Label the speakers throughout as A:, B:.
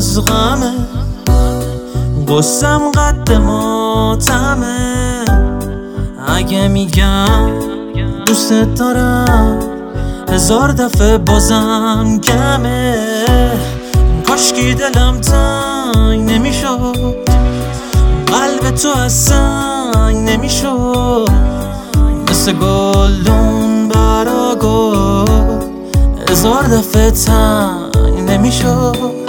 A: از غمه، غصم قد ماتمه. اگه میگم دوست دارم 1000 دفعه بازم کمه. کاشکی دلم تنگ نمیشد، قلب تو از سنگ نمیشد، مثل گلدون برا گل 1000 دفعه تنگ نمیشد.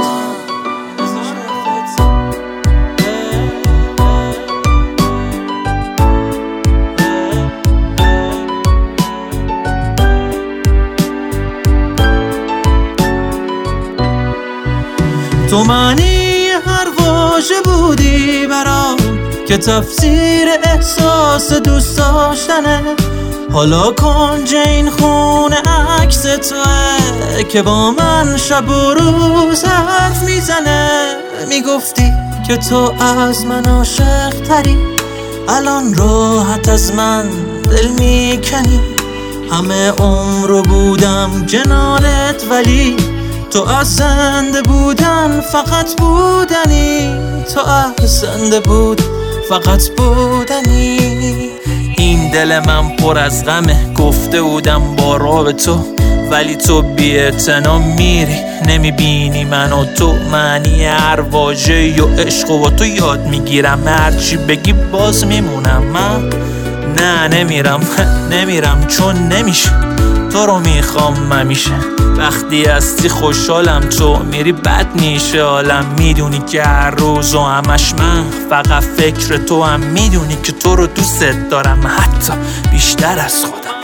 A: تو معنی هر واژه بودی برام که تفسیر احساس دوست داشتنه. حالا کنج این خونه عکس توه که با من شب و روز حرف میزنه. میگفتی که تو از من عاشق تری، الان راحت از من دل میکنی. همه عمرو بودم کنارت ولی تو از زنده بودن فقط بودنی، تو از زنده بود فقط بودنی. این دل من پر از غمه، گفته بودم با راه تو ولی تو بی‌اعتنا میری. نمیبینی من و تو معنی هر واژه‌ای و عشق و با تو یاد میگیرم. هرچی بگی باز میمونم. من نه نمیرم چون نمیشه، تو رو میخوام همیشه. وقتی هستی خوشحالم، تو میری بد میشه حالم. میدونی که هر روز و همش من فقط فکر تو هم. میدونی که تو رو دوست دارم حتی بیشتر از خودم.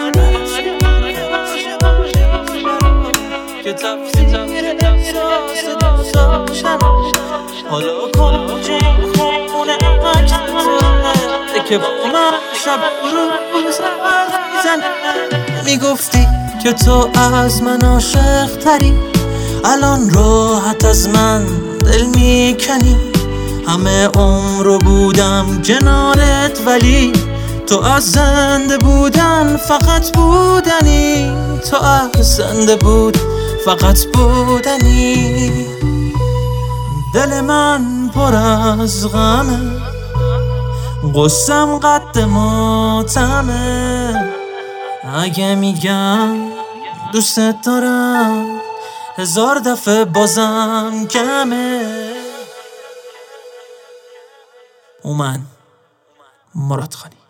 A: حالا کنج این خونه عکس که با من شب روز حرف میزنه. میگفتی که تو از من عاشق تری، الان راحت از من دل میکنی. همه عمرو بودم کنارت ولی تو از زنده بودن فقط بودنی، تو از زنده بود فقط بودنی. دل من پر از غمه، غصم قد ماتمه. اگه میگم دوست دارم 1000 دفعه بازم کمه. من مراد خانی.